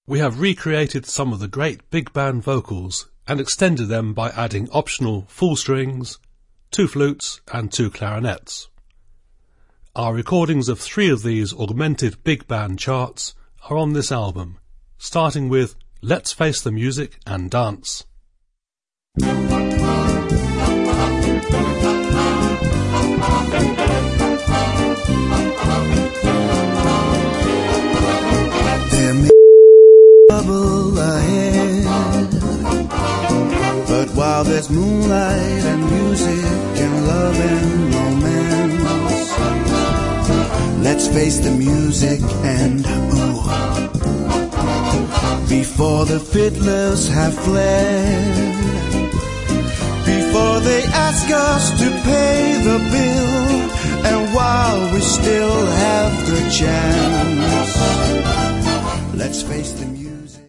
We have recreated some of the great big band vocals and extended them by adding optional full strings, 2 flutes and 2 clarinets. Our recordings of 3 of these augmented big band charts are on this album, starting with Let's Face the Music and Dance. There may be trouble ahead, but while there's moonlight and music and love and romance, let's face the music and before the fiddlers have fled, before they ask us to pay the bill, and while we still have the chance, let's face the music.